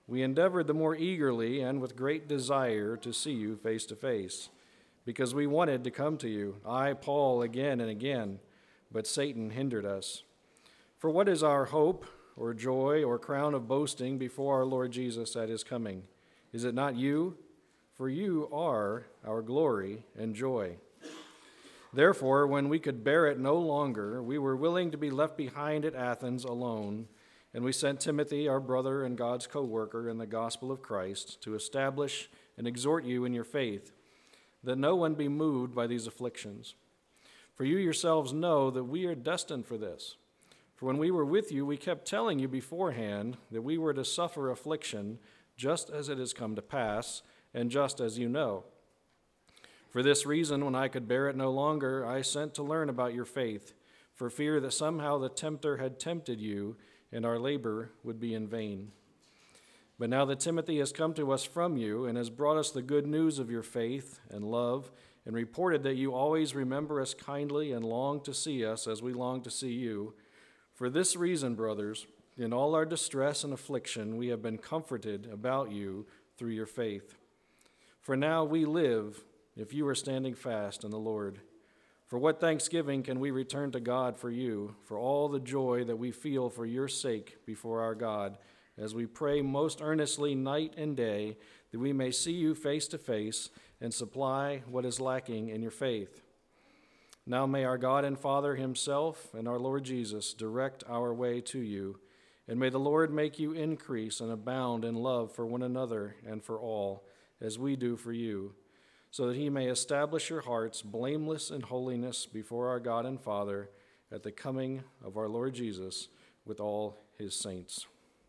we endeavored the more eagerly and with great desire to see you face to face, because we wanted to come to you, I, Paul, again and again, but Satan hindered us. For what is our hope or joy or crown of boasting before our Lord Jesus at his coming? Is it not you? For you are our glory and joy. Therefore, when we could bear it no longer, we were willing to be left behind at Athens alone, and we sent Timothy, our brother and God's co-worker in the gospel of Christ, to establish and exhort you in your faith, that no one be moved by these afflictions. For you yourselves know that we are destined for this. For when we were with you, we kept telling you beforehand that we were to suffer affliction, just as it has come to pass, and just as you know. For this reason, when I could bear it no longer, I sent to learn about your faith, for fear that somehow the tempter had tempted you, and our labor would be in vain. But now that Timothy has come to us from you and has brought us the good news of your faith and love, and reported that you always remember us kindly and long to see us as we long to see you, for this reason, brothers, in all our distress and affliction, we have been comforted about you through your faith. For now we live, if you are standing fast in the Lord. For what thanksgiving can we return to God for you, for all the joy that we feel for your sake before our God, as we pray most earnestly night and day, that we may see you face to face and supply what is lacking in your faith. Now may our God and Father himself and our Lord Jesus direct our way to you, and may the Lord make you increase and abound in love for one another and for all, as we do for you, so that he may establish your hearts blameless in holiness before our God and Father at the coming of our Lord Jesus with all his saints.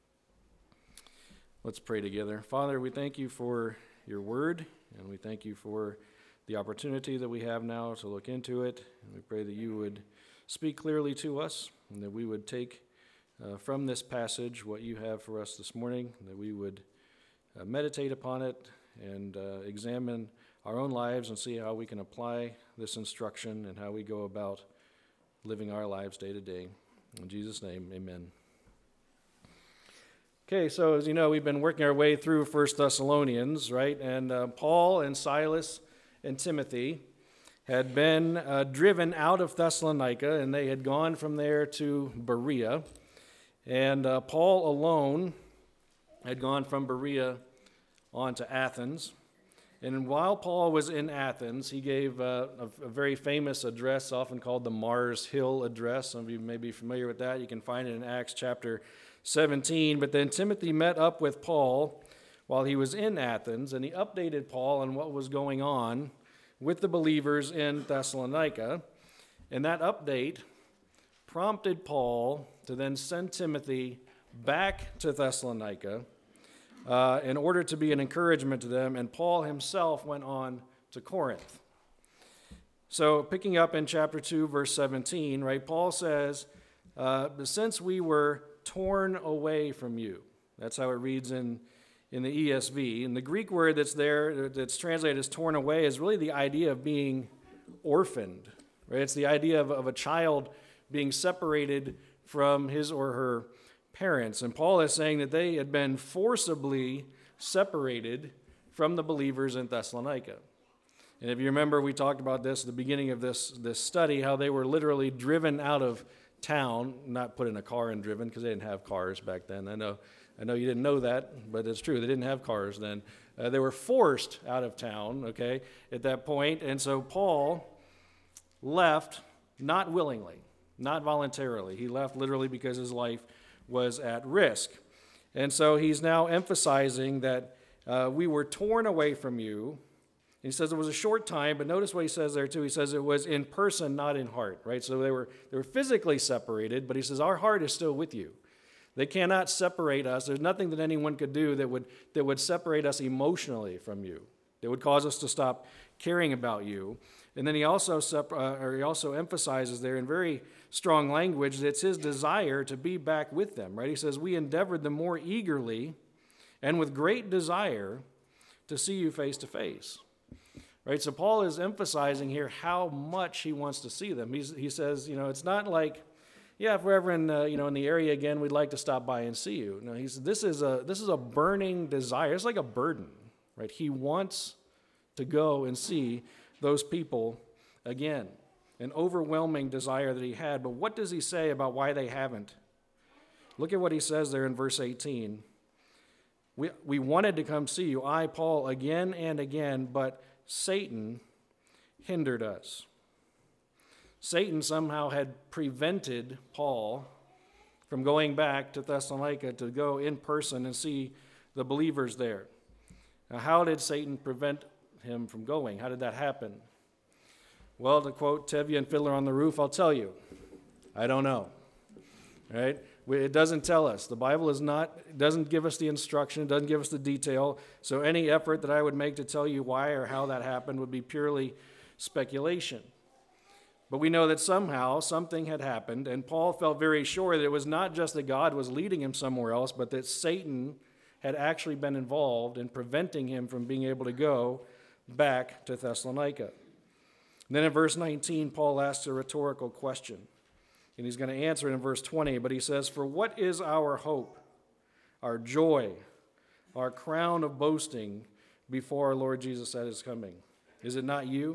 Let's pray together. Father, we thank you for your word, and we thank you for the opportunity that we have now to look into it. And we pray that you would speak clearly to us, and that we would take from this passage what you have for us this morning, that we would meditate upon it and examine our own lives and see how we can apply this instruction and how we go about living our lives day to day. In Jesus' name, amen. Okay, so as you know, we've been working our way through 1 Thessalonians, right? And Paul and Silas and Timothy had been driven out of Thessalonica, and they had gone from there to Berea. And Paul alone had gone from Berea on to Athens. And while Paul was in Athens, he gave a very famous address, often called the Mars Hill Address. Some of you may be familiar with that. You can find it in Acts chapter 17. But then Timothy met up with Paul while he was in Athens, and he updated Paul on what was going on with the believers in Thessalonica. And that update prompted Paul to then send Timothy back to Thessalonica in order to be an encouragement to them, and Paul himself went on to Corinth. So picking up in chapter 2, verse 17, right, Paul says, since we were torn away from you. That's how it reads in the ESV. And the Greek word that's there, that's translated as torn away, is really the idea of being orphaned, right? It's the idea of a child being separated from his or her parents. And Paul is saying that they had been forcibly separated from the believers in Thessalonica. And if you remember, we talked about this at the beginning of this study, how they were literally driven out of town, not put in a car and driven, because they didn't have cars back then. I know you didn't know that, but it's true. They didn't have cars then. They were forced out of town, okay, at that point. And so Paul left not willingly, not voluntarily. He left literally because his life was at risk. And so he's now emphasizing that we were torn away from you. He says it was a short time, but notice what he says there too. He says it was in person, not in heart, right? So they were physically separated, but he says our heart is still with you. They cannot separate us. There's nothing that anyone could do that would separate us emotionally from you, that would cause us to stop caring about you. And then he also emphasizes there in very strong language that it's his desire to be back with them, right? He says, we endeavored the more eagerly and with great desire to see you face to face. Right, so Paul is emphasizing here how much he wants to see them. He says, it's not like, yeah, if we're ever in in the area again, we'd like to stop by and see you. No, he said, this is a burning desire. It's like a burden, right? He wants to go and see those people again. An overwhelming desire that he had. But what does he say about why they haven't? Look at what he says there in verse 18. We wanted to come see you, I, Paul, again and again, but Satan hindered us. Satan somehow had prevented Paul from going back to Thessalonica to go in person and see the believers there. Now, how did Satan prevent him from going? How did that happen? Well, to quote Tevye and Fiddler on the Roof, I'll tell you, I don't know. Right? It doesn't tell us. The Bible doesn't give us the instruction, doesn't give us the detail. So any effort that I would make to tell you why or how that happened would be purely speculation. But we know that somehow something had happened, and Paul felt very sure that it was not just that God was leading him somewhere else, but that Satan had actually been involved in preventing him from being able to go back to Thessalonica. And then in verse 19, Paul asks a rhetorical question. And he's going to answer it in verse 20, but he says, "For what is our hope, our joy, our crown of boasting before our Lord Jesus at his coming? Is it not you?"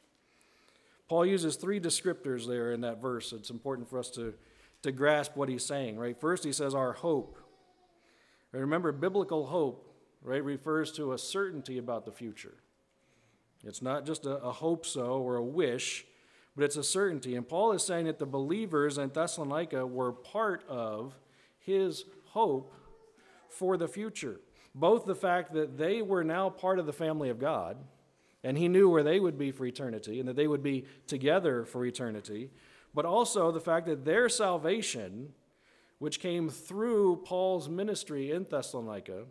Paul uses three descriptors there in that verse. It's important for us to grasp what he's saying, right? First, he says our hope. Remember, biblical hope, right, refers to a certainty about the future. It's not just a hope so or a wish, but it's a certainty. And Paul is saying that the believers in Thessalonica were part of his hope for the future. Both the fact that they were now part of the family of God, and he knew where they would be for eternity, and that they would be together for eternity, but also the fact that their salvation, which came through Paul's ministry in Thessalonica,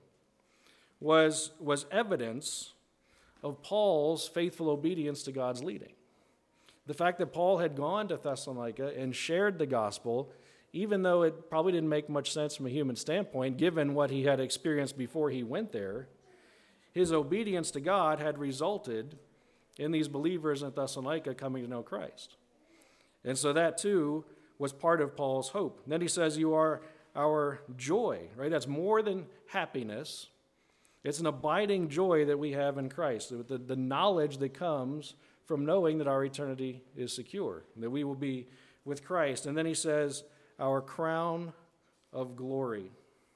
was evidence of Paul's faithful obedience to God's leading. The fact that Paul had gone to Thessalonica and shared the gospel, even though it probably didn't make much sense from a human standpoint, given what he had experienced before he went there, his obedience to God had resulted in these believers in Thessalonica coming to know Christ. And so that too was part of Paul's hope. And then he says, "You are our joy," right? That's more than happiness. It's an abiding joy that we have in Christ, the knowledge that comes from knowing that our eternity is secure, that we will be with Christ. And then he says, "Our crown of glory."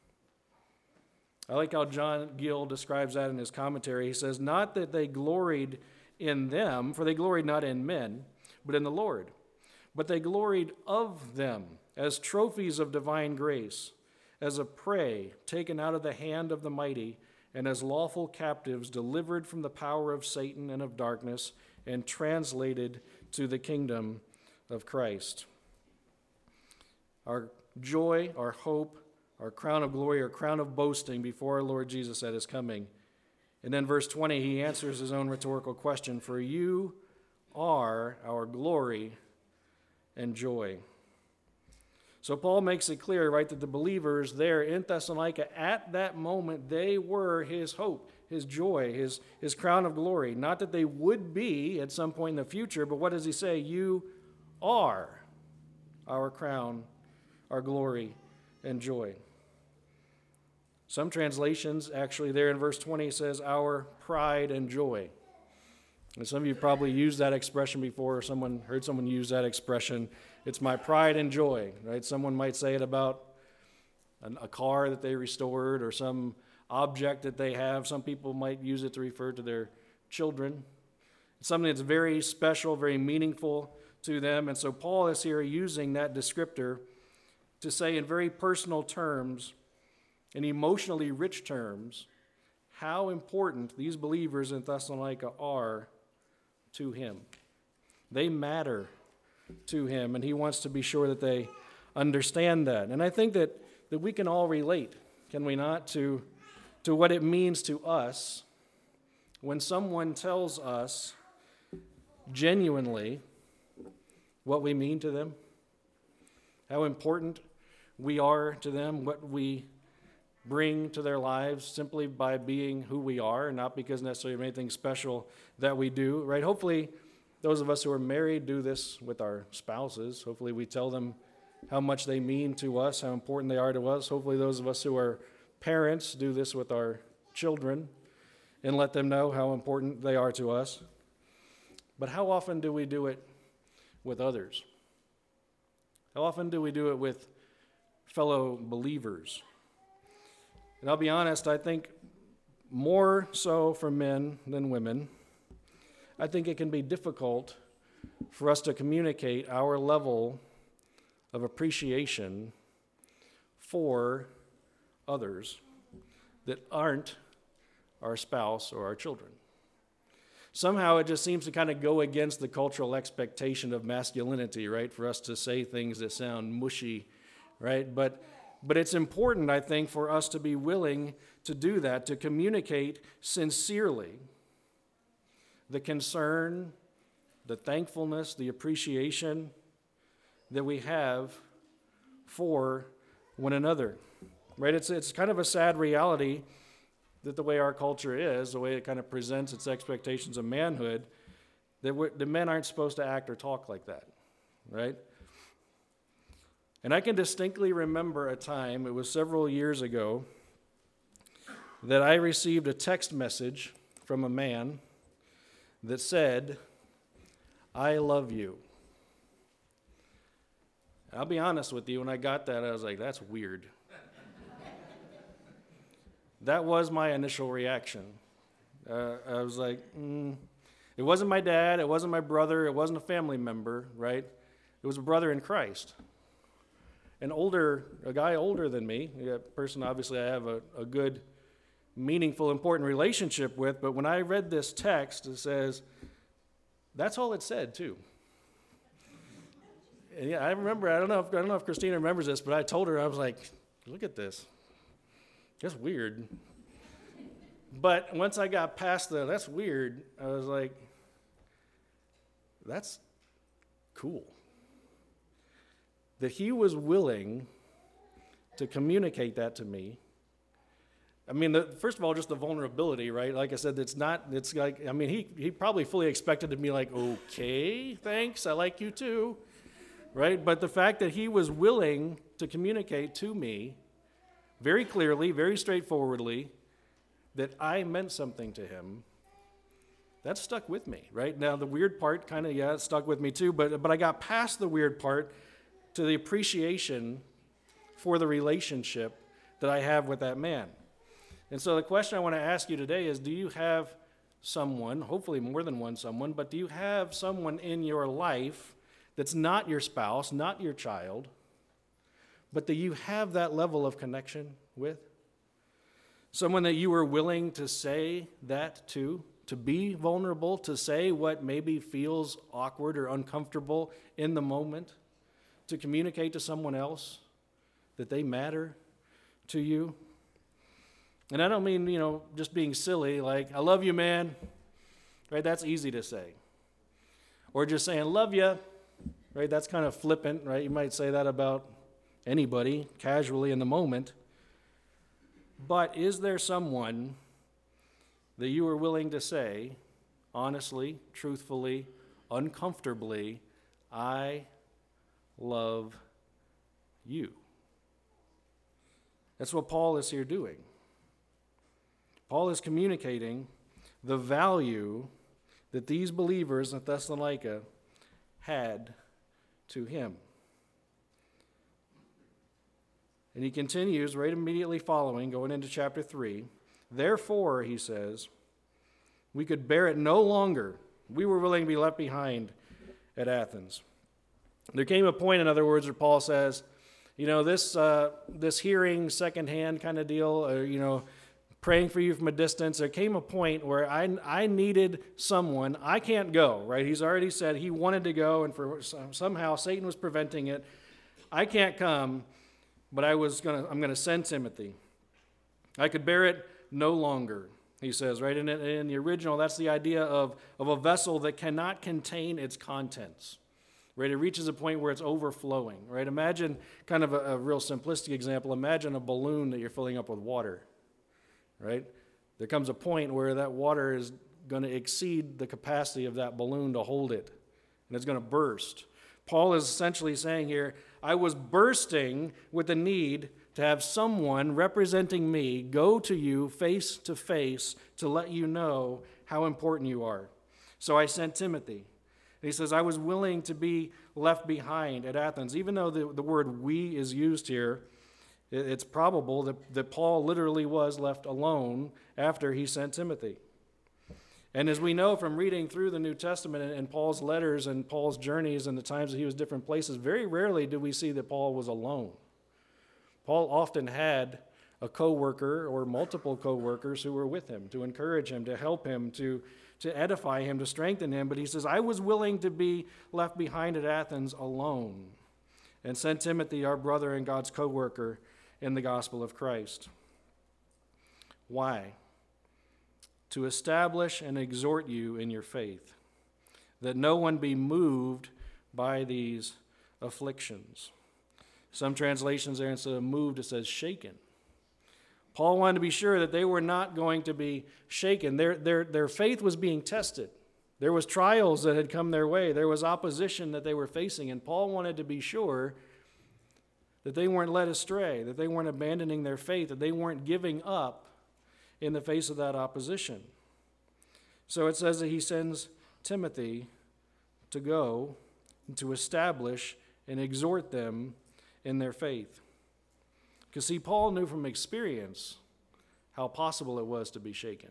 I like how John Gill describes that in his commentary. He says, "Not that they gloried in them, for they gloried not in men, but in the Lord. But they gloried of them as trophies of divine grace, as a prey taken out of the hand of the mighty, and as lawful captives delivered from the power of Satan and of darkness, and translated to the kingdom of Christ." Our joy, our hope, our crown of glory, our crown of boasting before our Lord Jesus at his coming. And then verse 20, he answers his own rhetorical question, "For you are our glory and joy." So Paul makes it clear, right, that the believers there in Thessalonica, at that moment, they were his hope, his joy, his crown of glory. Not that they would be at some point in the future, but what does he say? You are our crown, our glory, and joy. Some translations, actually, there in verse 20 says, "our pride and joy." And some of you probably used that expression before, or heard someone use that expression. It's my pride and joy, right? Someone might say it about a car that they restored or some object that they have. Some people might use it to refer to their children. It's something that's very special, very meaningful to them. And so Paul is here using that descriptor to say in very personal terms, in emotionally rich terms, how important these believers in Thessalonica are to him. They matter to him, and he wants to be sure that they understand that. And I think that we can all relate, can we not, to what it means to us when someone tells us genuinely what we mean to them, how important we are to them, what we bring to their lives simply by being who we are, and not because necessarily of anything special that we do, right? Hopefully, those of us who are married do this with our spouses. Hopefully, we tell them how much they mean to us, how important they are to us. Hopefully those of us who are parents do this with our children and let them know how important they are to us. But how often do we do it with others? How often do we do it with fellow believers? And I'll be honest, I think more so for men than women. I think it can be difficult for us to communicate our level of appreciation for others that aren't our spouse or our children. Somehow it just seems to kind of go against the cultural expectation of masculinity, right? For us to say things that sound mushy, right? But it's important, I think, for us to be willing to do that, to communicate sincerely the concern, the thankfulness, the appreciation that we have for one another, right? It's kind of a sad reality that the way our culture is, the way it kind of presents its expectations of manhood, that the men aren't supposed to act or talk like that, right? And I can distinctly remember a time, it was several years ago, that I received a text message from a man that said, "I love you." I'll be honest with you, when I got that, I was like, that's weird. That was my initial reaction. I was like, It wasn't my dad, it wasn't my brother, it wasn't a family member, right? It was a brother in Christ. A guy older than me, a person obviously I have a good, meaningful, important relationship with, but when I read this text, it says, that's all it said too. And yeah, I remember, I don't know if Christina remembers this, but I told her, I was like, look at this. That's weird. But once I got past that's weird, I was like, that's cool. That he was willing to communicate that to me. I mean, first of all, just the vulnerability, right? Like I said, he probably fully expected to be like, okay, thanks, I like you too, right? But the fact that he was willing to communicate to me very clearly, very straightforwardly, that I meant something to him, that stuck with me, right? Now, the weird part it stuck with me too, but I got past the weird part to the appreciation for the relationship that I have with that man. And so the question I want to ask you today is, do you have someone, hopefully more than one someone, but do you have someone in your life that's not your spouse, not your child, but that you have that level of connection with? Someone that you were willing to say that to be vulnerable, to say what maybe feels awkward or uncomfortable in the moment, to communicate to someone else that they matter to you. And I don't mean, just being silly, like, I love you, man, right? That's easy to say. Or just saying, love you, right? That's kind of flippant, right? You might say that about anybody casually in the moment. But is there someone that you are willing to say, honestly, truthfully, uncomfortably, I love you? That's what Paul is here doing. Paul is communicating the value that these believers in Thessalonica had to him. And he continues right immediately following, going into chapter 3. Therefore, he says, we could bear it no longer. We were willing to be left behind at Athens. There came a point, in other words, where Paul says, this hearing secondhand kind of deal, praying for you from a distance, there came a point where I needed someone. I can't go, right? He's already said he wanted to go, and somehow Satan was preventing it. I can't come, but I'm going to send Timothy. I could bear it no longer, he says, right? In the original, that's the idea of a vessel that cannot contain its contents, right? It reaches a point where it's overflowing, right? Imagine kind of a real simplistic example. Imagine a balloon that you're filling up with water, right? There comes a point where that water is going to exceed the capacity of that balloon to hold it, and it's going to burst. Paul is essentially saying here, I was bursting with the need to have someone representing me go to you face to face to let you know how important you are. So I sent Timothy. And he says, I was willing to be left behind at Athens. Even though the word we is used here, it's probable that Paul literally was left alone after he sent Timothy. And as we know from reading through the New Testament and Paul's letters and Paul's journeys and the times that he was different places, very rarely do we see that Paul was alone. Paul often had a co-worker or multiple co-workers who were with him to encourage him, to help him, to edify him, to strengthen him. But he says, I was willing to be left behind at Athens alone and sent Timothy, our brother and God's co-worker in the gospel of Christ. Why? To establish and exhort you in your faith, that no one be moved by these afflictions. Some translations there, instead of moved, it says shaken. Paul wanted to be sure that they were not going to be shaken. Their faith was being tested. There was trials that had come their way. There was opposition that they were facing, and Paul wanted to be sure that they weren't led astray, that they weren't abandoning their faith, that they weren't giving up in the face of that opposition. So it says that he sends Timothy to go and to establish and exhort them in their faith. Because see, Paul knew from experience how possible it was to be shaken,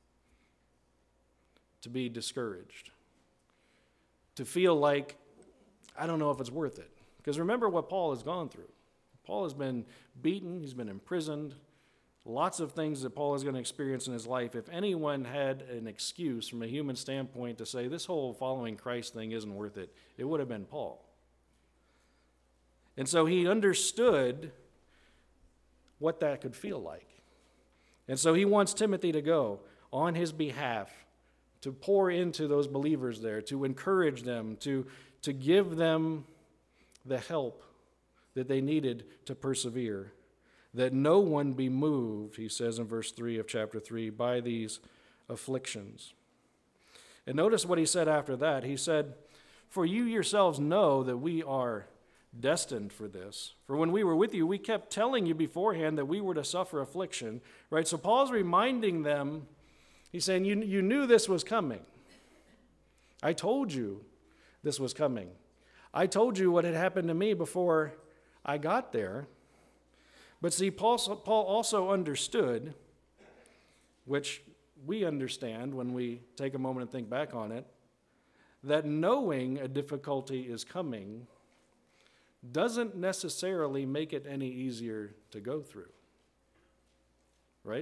to be discouraged, to feel like, I don't know if it's worth it. Because remember what Paul has gone through. Paul has been beaten, he's been imprisoned, lots of things that Paul is going to experience in his life. If anyone had an excuse from a human standpoint to say this whole following Christ thing isn't worth it, it would have been Paul. And so he understood what that could feel like. And so he wants Timothy to go on his behalf, to pour into those believers there, to encourage them, to give them the help that they needed to persevere. That no one be moved, he says in verse 3 of chapter 3, by these afflictions. And notice what he said after that. He said, for you yourselves know that we are destined for this. For when we were with you, we kept telling you beforehand that we were to suffer affliction. Right? So Paul's reminding them, he's saying, you knew this was coming. I told you this was coming. I told you what had happened to me before I got there. But see, Paul also understood, which we understand when we take a moment and think back on it, that knowing a difficulty is coming doesn't necessarily make it any easier to go through. Right?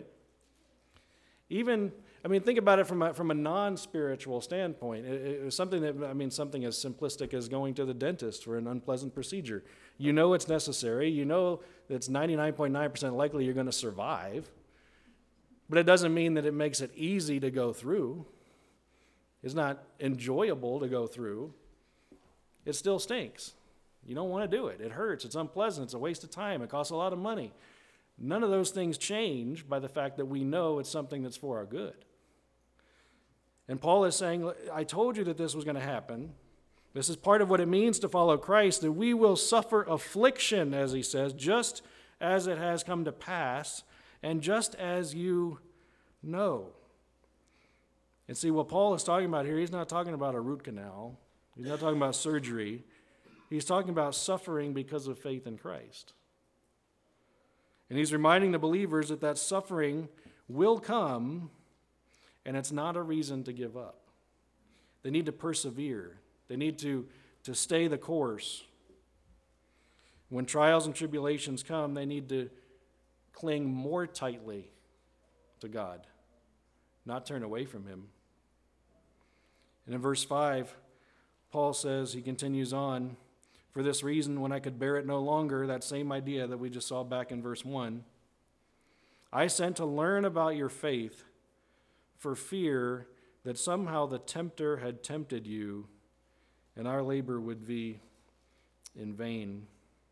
Think about it from a non-spiritual standpoint. It was something as simplistic as going to the dentist for an unpleasant procedure. You know it's necessary. You know that it's 99.9% likely you're going to survive. But it doesn't mean that it makes it easy to go through. It's not enjoyable to go through. It still stinks. You don't want to do it. It hurts. It's unpleasant. It's a waste of time. It costs a lot of money. None of those things change by the fact that we know it's something that's for our good. And Paul is saying, I told you that this was going to happen. This is part of what it means to follow Christ, that we will suffer affliction, as he says, just as it has come to pass, and just as you know. And see, what Paul is talking about here, he's not talking about a root canal. He's not talking about surgery. He's talking about suffering because of faith in Christ. And he's reminding the believers that suffering will come, and it's not a reason to give up. They need to persevere. They need to stay the course. When trials and tribulations come, they need to cling more tightly to God, not turn away from him. And in verse 5, Paul says, he continues on, for this reason, when I could bear it no longer, that same idea that we just saw back in verse 1, I sent to learn about your faith for fear that somehow the tempter had tempted you and our labor would be in vain.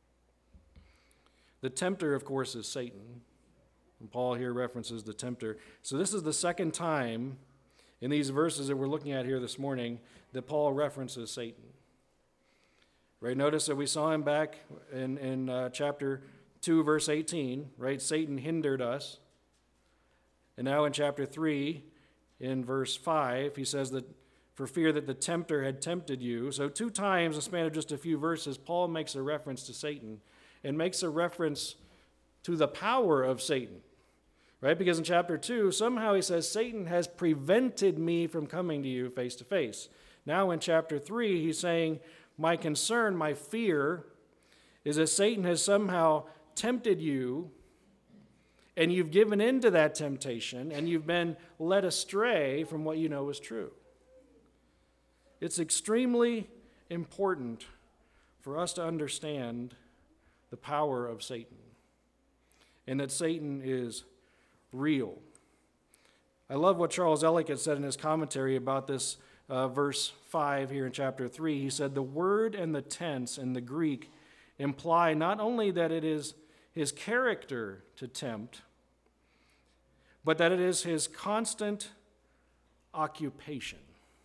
The tempter, of course, is Satan. And Paul here references the tempter. So this is the second time in these verses that we're looking at here this morning that Paul references Satan. Right? Notice that we saw him back in chapter 2, verse 18. Right? Satan hindered us. And now in chapter 3, in verse 5, he says that for fear that the tempter had tempted you. So 2 times in the span of just a few verses, Paul makes a reference to Satan and makes a reference to the power of Satan. Right? Because in chapter 2, somehow he says, Satan has prevented me from coming to you face to face. Now in chapter 3, he's saying, my concern, my fear, is that Satan has somehow tempted you, and you've given in to that temptation, and you've been led astray from what you know is true. It's extremely important for us to understand the power of Satan, and that Satan is real. I love what Charles Ellicott said in his commentary about this verse 5 here in chapter 3. He said, the word and the tense in the Greek imply not only that it is his character to tempt, but that it is his constant occupation.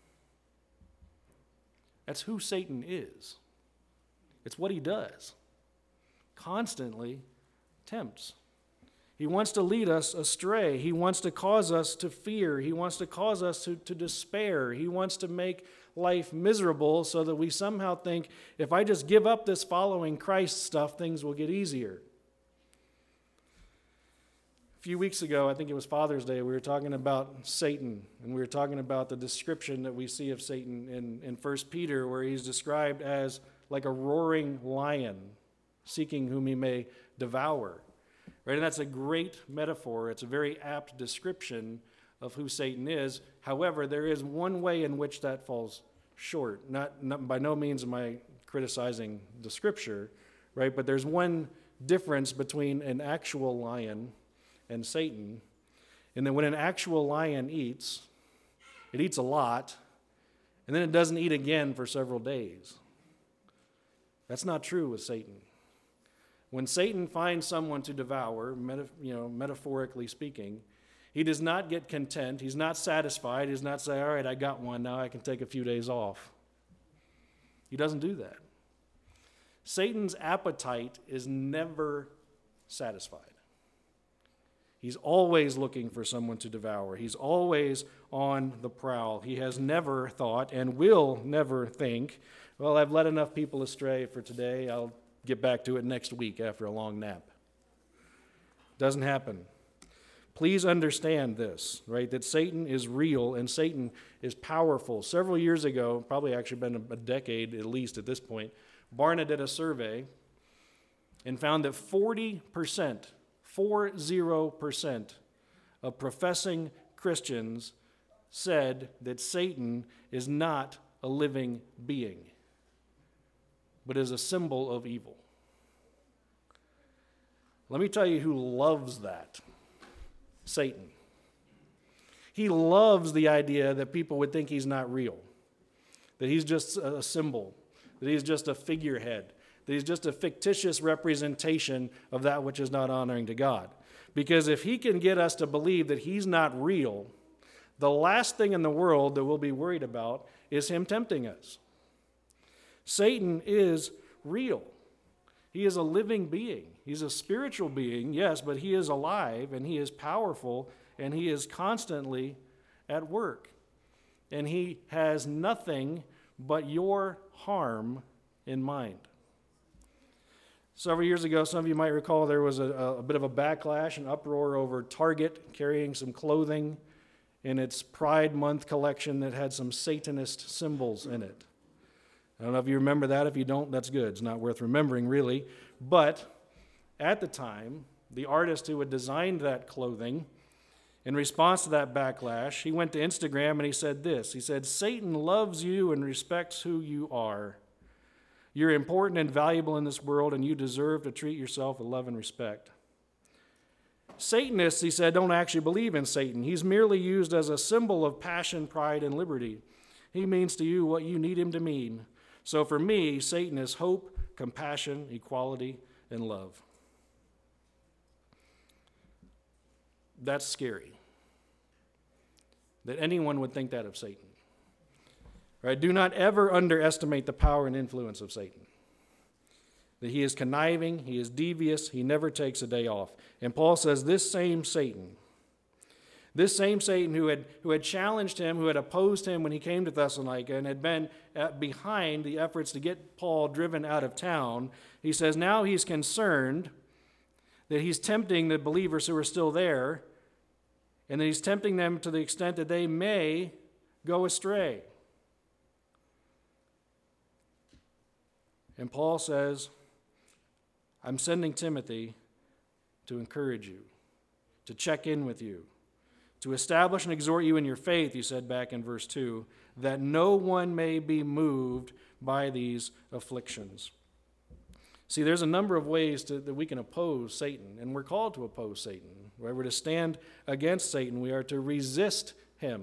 That's who Satan is. It's what he does. Constantly tempts. He wants to lead us astray. He wants to cause us to fear. He wants to cause us to despair. He wants to make life miserable so that we somehow think, if I just give up this following Christ stuff, things will get easier. A few weeks ago, I think it was Father's Day, we were talking about Satan, and we were talking about the description that we see of Satan in 1 Peter, where he's described as like a roaring lion, seeking whom he may devour. Right? And that's a great metaphor. It's a very apt description of who Satan is. However, there is one way in which that falls short. Not by no means am I criticizing the scripture, right? But there's one difference between an actual lion and Satan. And then when an actual lion eats, it eats a lot, and then it doesn't eat again for several days. That's not true with Satan. When Satan finds someone to devour, metaphorically speaking, he does not get content. He's not satisfied. He does not say, all right, I got one. Now I can take a few days off. He doesn't do that. Satan's appetite is never satisfied. He's always looking for someone to devour. He's always on the prowl. He has never thought and will never think, well, I've led enough people astray for today. I'll get back to it next week after a long nap. Doesn't happen. Please understand this, right? That Satan is real and Satan is powerful. Several years ago, probably actually been a decade at least at this point, Barna did a survey and found that 40% of professing Christians said that Satan is not a living being, but is a symbol of evil. Let me tell you who loves that. Satan. He loves the idea that people would think he's not real, that he's just a symbol, that he's just a figurehead, that he's just a fictitious representation of that which is not honoring to God. Because if he can get us to believe that he's not real, the last thing in the world that we'll be worried about is him tempting us. Satan is real. He is a living being. He's a spiritual being, yes, but he is alive and he is powerful and he is constantly at work. And he has nothing but your harm in mind. Several years ago, some of you might recall there was a bit of a backlash, an uproar over Target carrying some clothing in its Pride Month collection that had some Satanist symbols in it. I don't know if you remember that. If you don't, that's good. It's not worth remembering, really. But at the time, the artist who had designed that clothing, in response to that backlash, he went to Instagram and he said this. He said, Satan loves you and respects who you are. You're important and valuable in this world, and you deserve to treat yourself with love and respect. Satanists, he said, don't actually believe in Satan. He's merely used as a symbol of passion, pride, and liberty. He means to you what you need him to mean. So for me, Satan is hope, compassion, equality, and love. That's scary, that anyone would think that of Satan. Right? Do not ever underestimate the power and influence of Satan. that he is conniving, he is devious, he never takes a day off. And Paul says this same Satan who had challenged him, who had opposed him when he came to Thessalonica and had been behind the efforts to get Paul driven out of town, he says now he's concerned that he's tempting the believers who are still there, and that he's tempting them to the extent that they may go astray. And Paul says, I'm sending Timothy to encourage you, to check in with you, to establish and exhort you in your faith, he said back in verse 2, that no one may be moved by these afflictions. See, there's a number of ways that we can oppose Satan, and we're called to oppose Satan. Right? We're to stand against Satan. We are to resist him.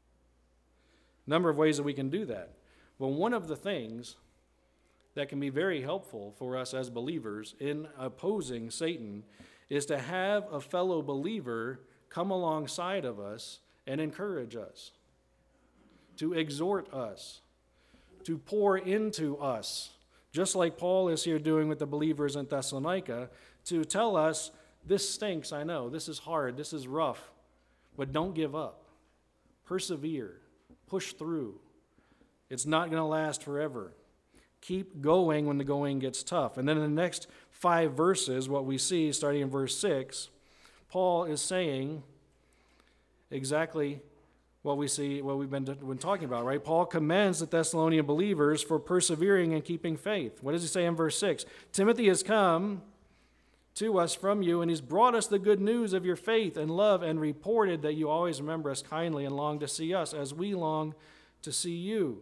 A number of ways that we can do that. Well, one of the things that can be very helpful for us as believers in opposing Satan is to have a fellow believer come alongside of us and encourage us, to exhort us, to pour into us, just like Paul is here doing with the believers in Thessalonica, to tell us, this stinks, I know, this is hard, this is rough, but don't give up. Persevere, push through. It's not going to last forever. Keep going when the going gets tough. And then in the next 5 verses, what we see, starting in verse 6, Paul is saying exactly what we see, what we've been talking about, right? Paul commends the Thessalonian believers for persevering and keeping faith. What does he say in verse 6? Timothy has come to us from you, and he's brought us the good news of your faith and love, and reported that you always remember us kindly and long to see us as we long to see you.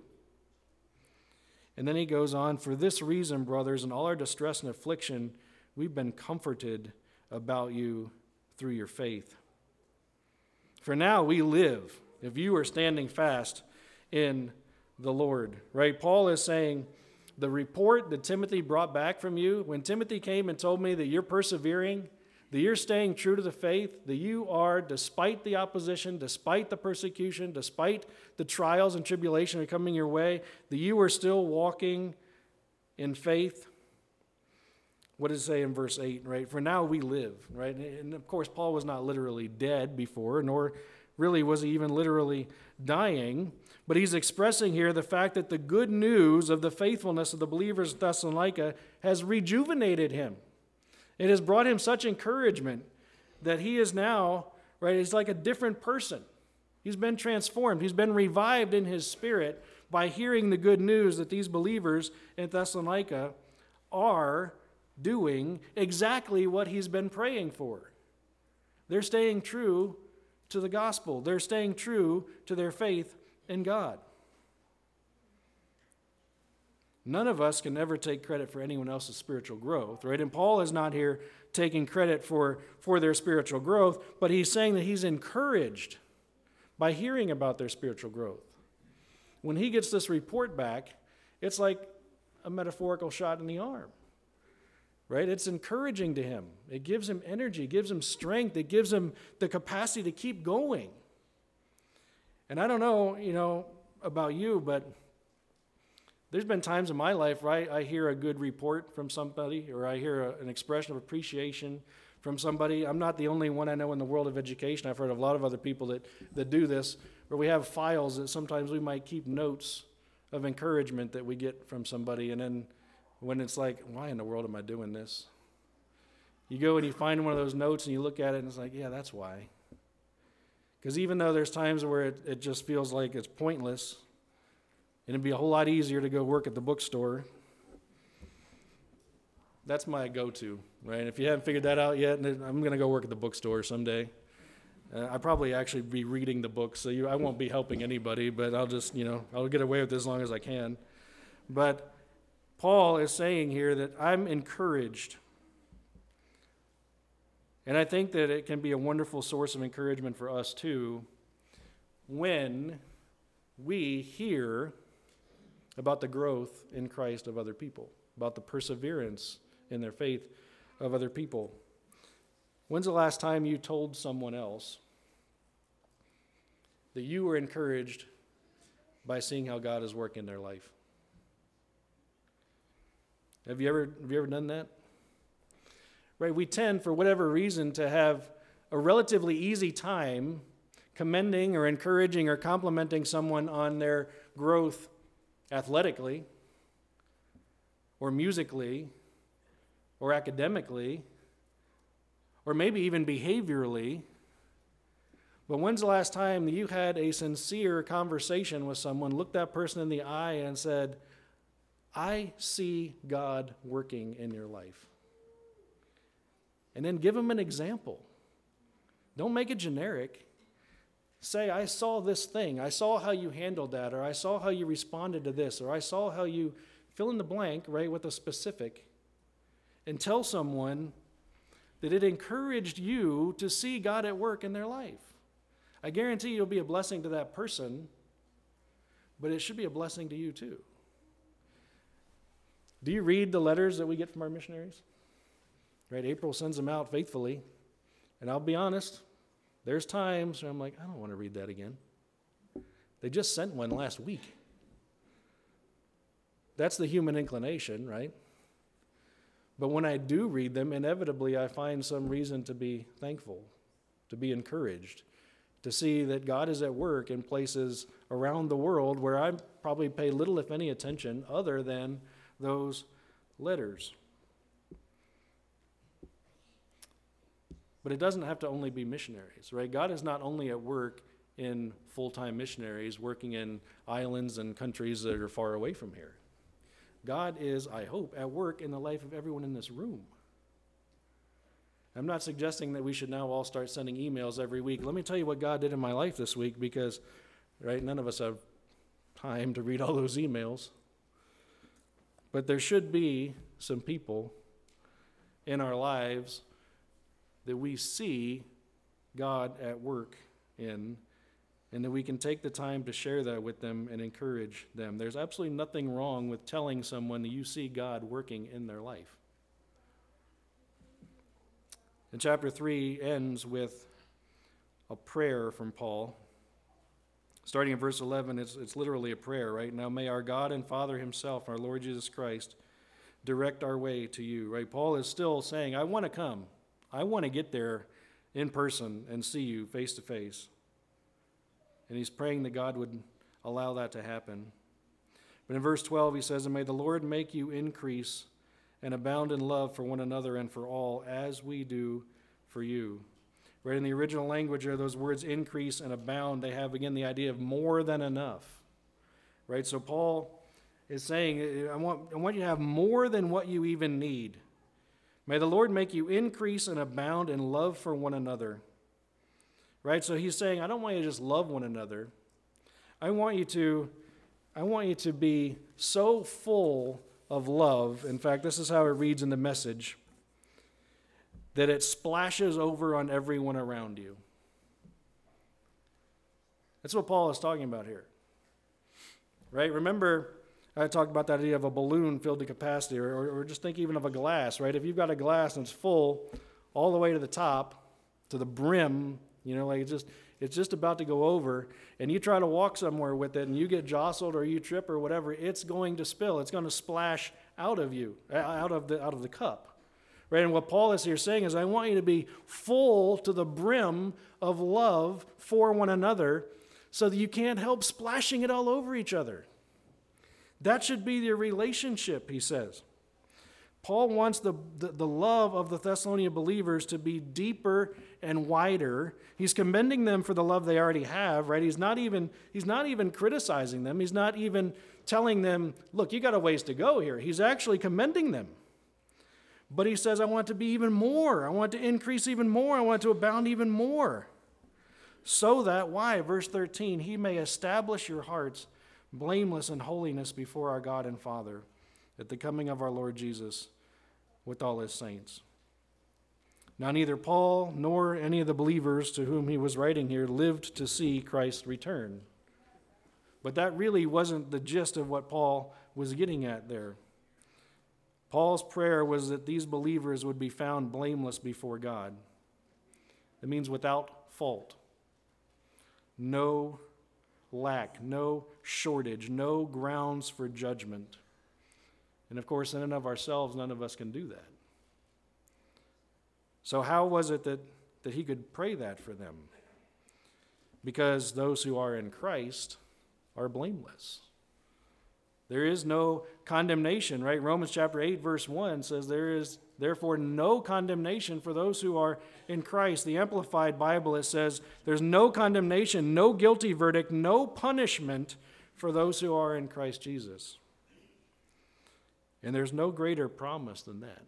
And then he goes on, for this reason, brothers, in all our distress and affliction, we've been comforted about you through your faith. For now we live, if you are standing fast in the Lord. Right? Paul is saying, the report that Timothy brought back from you, when Timothy came and told me that you're persevering, that you're staying true to the faith, that you are, despite the opposition, despite the persecution, despite the trials and tribulation that are coming your way, that you are still walking in faith. What does it say in verse 8, right? For now we live, right? And of course, Paul was not literally dead before, nor really was he even literally dying, but he's expressing here the fact that the good news of the faithfulness of the believers of Thessalonica has rejuvenated him. It has brought him such encouragement that he is now, right, he's like a different person. He's been transformed. He's been revived in his spirit by hearing the good news that these believers in Thessalonica are doing exactly what he's been praying for. They're staying true to the gospel. They're staying true to their faith in God. None of us can ever take credit for anyone else's spiritual growth, right? And Paul is not here taking credit for their spiritual growth, but he's saying that he's encouraged by hearing about their spiritual growth. When he gets this report back, it's like a metaphorical shot in the arm, right? It's encouraging to him. It gives him energy, it gives him strength, it gives him the capacity to keep going. And I don't know, about you, but there's been times in my life where I hear a good report from somebody, or I hear an expression of appreciation from somebody. I'm not the only one I know in the world of education. I've heard of a lot of other people that do this, where we have files that sometimes we might keep notes of encouragement that we get from somebody, and then when it's like, why in the world am I doing this? You go and you find one of those notes and you look at it and it's like, yeah, that's why. Because even though there's times where it just feels like it's pointless, and it'd be a whole lot easier to go work at the bookstore. That's my go-to, right? If you haven't figured that out yet, I'm going to go work at the bookstore someday. I'll probably actually be reading the book, so I won't be helping anybody, but I'll just, I'll get away with it as long as I can. But Paul is saying here that I'm encouraged. And I think that it can be a wonderful source of encouragement for us too when we hear about the growth in Christ of other people, about the perseverance in their faith of other people. When's the last time you told someone else that you were encouraged by seeing how God is working in their life? Have you ever done that? Right? We tend, for whatever reason, to have a relatively easy time commending or encouraging or complimenting someone on their growth athletically or musically or academically or maybe even behaviorally. But when's the last time you had a sincere conversation with someone, looked that person in the eye and said, I see God working in your life? And then give them an example. Don't make it generic. Say, I saw this thing. I saw how you handled that, or I saw how you responded to this, or I saw how you fill in the blank, right, with a specific. And tell someone that it encouraged you to see God at work in their life. I guarantee you'll be a blessing to that person, but it should be a blessing to you too. Do you read the letters that we get from our missionaries? Right, April sends them out faithfully. And I'll be honest, there's times where I'm like, I don't want to read that again. They just sent one last week. That's the human inclination, right? But when I do read them, inevitably I find some reason to be thankful, to be encouraged, to see that God is at work in places around the world where I probably pay little, if any, attention other than those letters. But it doesn't have to only be missionaries, right? God is not only at work in full-time missionaries working in islands and countries that are far away from here. God is, I hope, at work in the life of everyone in this room. I'm not suggesting that we should now all start sending emails every week. Let me tell you what God did in my life this week, because, right, none of us have time to read all those emails. But there should be some people in our lives that we see God at work in, and that we can take the time to share that with them and encourage them. There's absolutely nothing wrong with telling someone that you see God working in their life. And chapter 3 ends with a prayer from Paul. Starting in verse 11, it's literally a prayer, right? Now may our God and Father himself, our Lord Jesus Christ, direct our way to you, right? Paul is still saying, I want to come. I want to get there in person and see you face to face. And he's praying that God would allow that to happen. But in verse 12 he says, and may the Lord make you increase and abound in love for one another and for all, as we do for you. Right, in the original language are those words increase and abound. They have, again, the idea of more than enough. Right, so Paul is saying, I want you to have more than what you even need. May the Lord make you increase and abound in love for one another. Right? So he's saying, I don't want you to just love one another. I want you to be so full of love. In fact, this is how it reads in the Message, that it splashes over on everyone around you. That's what Paul is talking about here. Right? Remember, I talked about that idea of a balloon filled to capacity, or just think even of a glass, right? If you've got a glass and it's full all the way to the top, to the brim, like it's just about to go over, and you try to walk somewhere with it and you get jostled or you trip or whatever, it's going to spill. It's going to splash out of you, out of the cup. Right? And what Paul is here saying is, I want you to be full to the brim of love for one another so that you can't help splashing it all over each other. That should be your relationship, he says. Paul wants the love of the Thessalonian believers to be deeper and wider. He's commending them for the love they already have, right? He's not even criticizing them. He's not even telling them, look, you got a ways to go here. He's actually commending them. But he says, I want to be even more. I want to increase even more. I want to abound even more. So that, why? Verse 13, he may establish your hearts blameless in holiness before our God and Father at the coming of our Lord Jesus with all his saints. Now neither Paul nor any of the believers to whom he was writing here lived to see Christ's return. But that really wasn't the gist of what Paul was getting at there. Paul's prayer was that these believers would be found blameless before God. It means without fault. No lack, no shortage, no grounds for judgment. And of course, in and of ourselves, none of us can do that. So how was it that he could pray that for them? Because those who are in Christ are blameless. There is no condemnation, right? Romans chapter 8, verse 1 says, there is therefore no condemnation for those who are in Christ. The Amplified Bible, it says, there's no condemnation, no guilty verdict, no punishment for those who are in Christ Jesus. And there's no greater promise than that.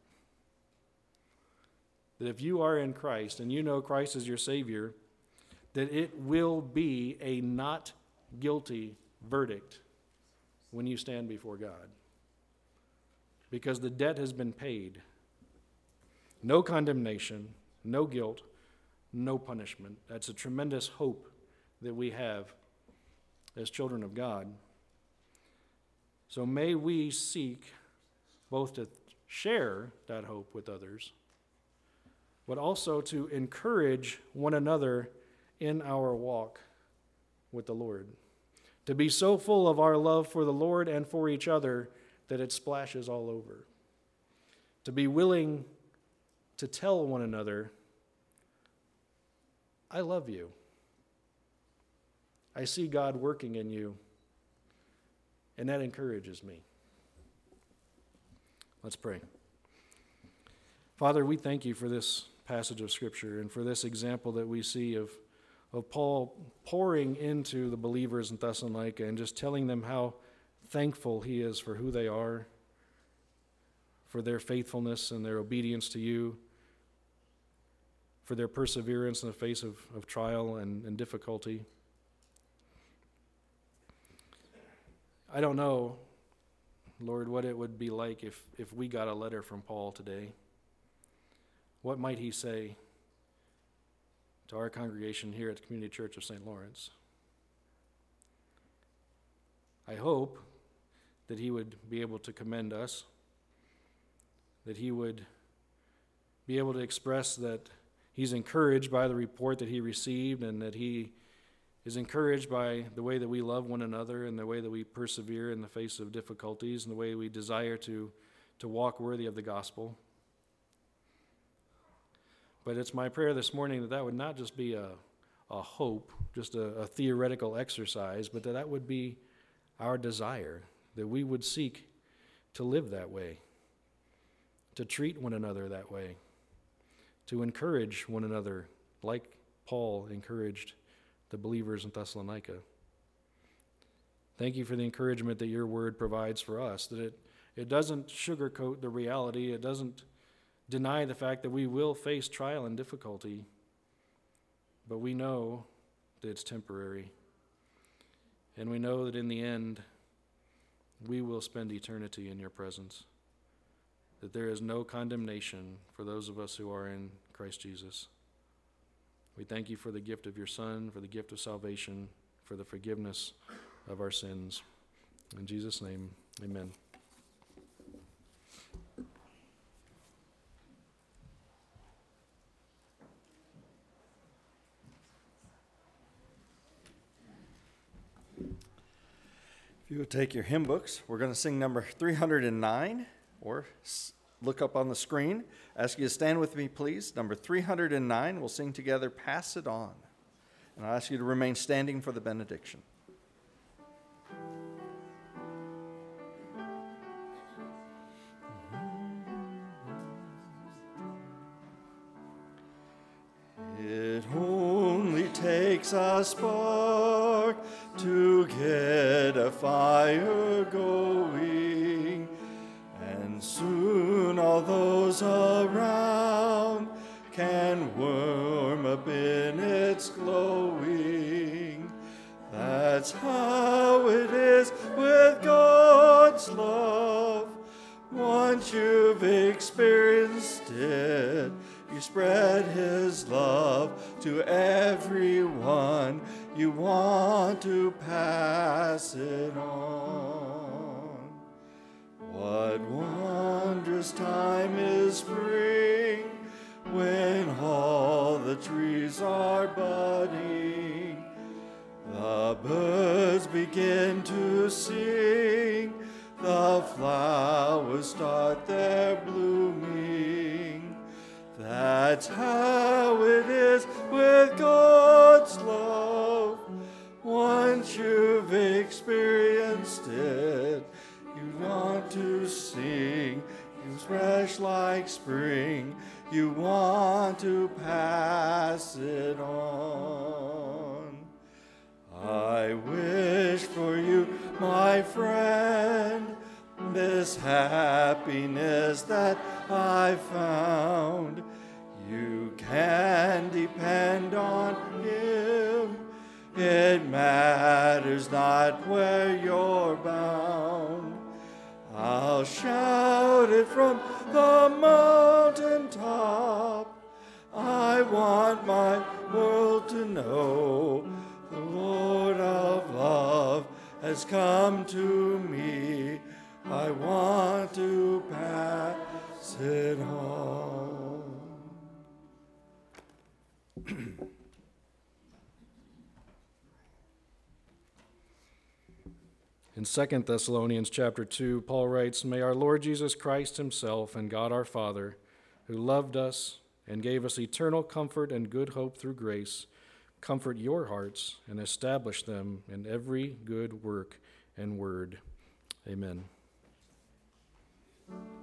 That if you are in Christ and you know Christ is your Savior, that it will be a not guilty verdict when you stand before God. Because the debt has been paid. No condemnation, no guilt, no punishment. That's a tremendous hope that we have as children of God. So may we seek both to share that hope with others, but also to encourage one another in our walk with the Lord. To be so full of our love for the Lord and for each other that it splashes all over. To be willing to tell one another, I love you. I see God working in you, and that encourages me. Let's pray. Father, we thank you for this passage of Scripture and for this example that we see of Paul pouring into the believers in Thessalonica and just telling them how thankful he is for who they are, for their faithfulness and their obedience to you, for their perseverance in the face of trial and difficulty. I don't know, Lord, what it would be like if we got a letter from Paul today. What might he say to our congregation here at the Community Church of St. Lawrence? I hope that he would be able to commend us, that he would be able to express that he's encouraged by the report that he received, and that he is encouraged by the way that we love one another and the way that we persevere in the face of difficulties and the way we desire to walk worthy of the gospel. But it's my prayer this morning that that would not just be a hope, just a theoretical exercise, but that would be our desire, that we would seek to live that way, to treat one another that way, to encourage one another like Paul encouraged the believers in Thessalonica. Thank you for the encouragement that your word provides for us, that it doesn't sugarcoat the reality, it doesn't deny the fact that we will face trial and difficulty, but we know that it's temporary. And we know that in the end, we will spend eternity in your presence, that there is no condemnation for those of us who are in Christ Jesus. We thank you for the gift of your Son, for the gift of salvation, for the forgiveness of our sins. In Jesus' name, amen. If you would take your hymn books, we're going to sing number 309, or look up on the screen. Ask you to stand with me, please. Number 309, we'll sing together, Pass It On. And I'll ask you to remain standing for the benediction. It only takes a spark to get a fire going, and soon all those around can warm up in its glowing. That's how it is with God's love. Once you've experienced it, you spread his love to everyone. You want to pass it on. What wondrous time is spring, when all the trees are budding. The birds begin to sing, the flowers start their blooming. That's how it is with God's love. Once you've experienced it, you want to sing. It's fresh like spring. You want to pass it on. I wish for you, my friend, this happiness that I found. You can depend on Him. It matters not where you're bound. I'll shout it from the mountaintop. I want my world to know the Lord of love has come to me. I want to pass it on. In 2 Thessalonians chapter 2, Paul writes, "May our Lord Jesus Christ himself and God our Father, who loved us and gave us eternal comfort and good hope through grace, comfort your hearts and establish them in every good work and word." Amen.